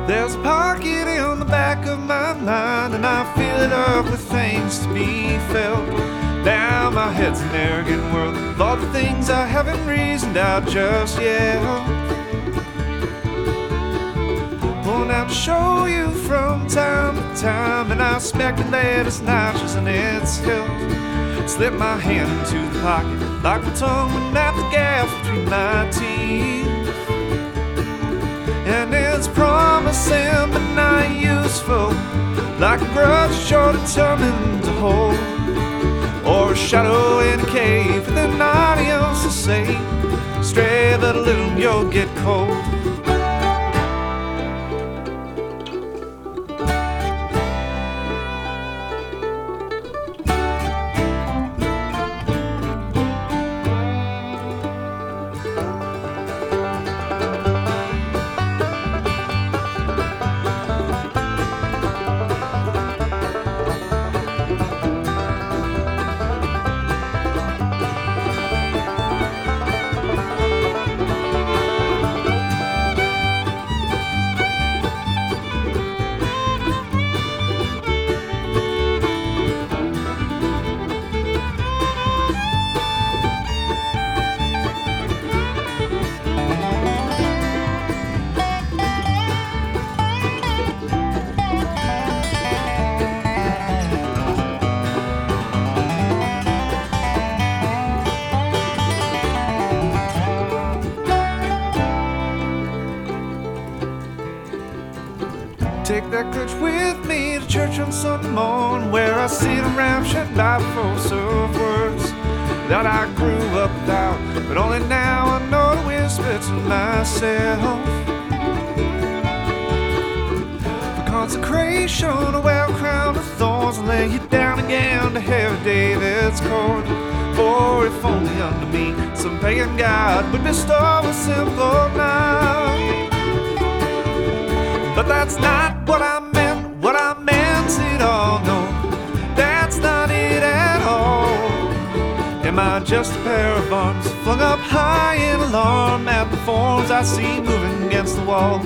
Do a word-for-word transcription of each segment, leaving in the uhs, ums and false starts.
There's a pocket in the back of my mind, and I fill it up with things to be felt. Now my head's an arrogant world of all the things I haven't reasoned out just yet. Pulling out to show you from time to time, and I speculate it's notches and it's hilt. Slip my hand into the pocket like my tongue went at the gas between my teeth. And it's promising but not useful, like a grudge short determined to hold, or a shadow in a cave with an audience to say, stray but a little you'll get cold. Take that crutch with me to church on Sunday morning, where I see the ramshackle by the force of words that I grew up without, but only now I know to whisper to myself. For consecration, a well crown of thorns, and lay you down again to hear David's chord. For if only unto me some pagan god would bestow a simple night. But that's not what I meant, what I meant it all, no, that's not it at all. Am I just a pair of arms flung up high in alarm at the forms I see moving against the wall?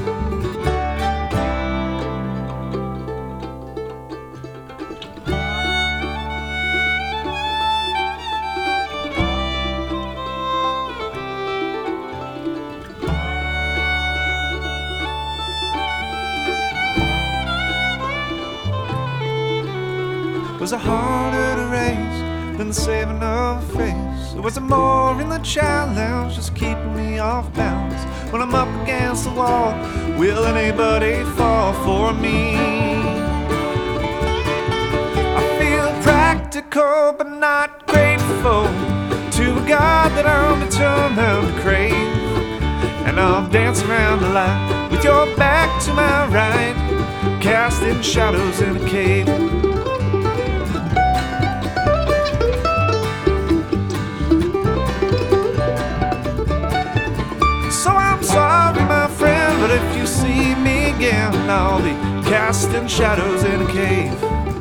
Was it harder to raise than the saving of a face? Or was it more in the challenge just keeping me off balance? When I'm up against the wall, will anybody fall for me? I feel practical but not grateful to a God that I'm determined to crave. And I'll dance around the light with your back to my right, casting shadows in a cave. But if you see me again, I'll be casting shadows in a cave.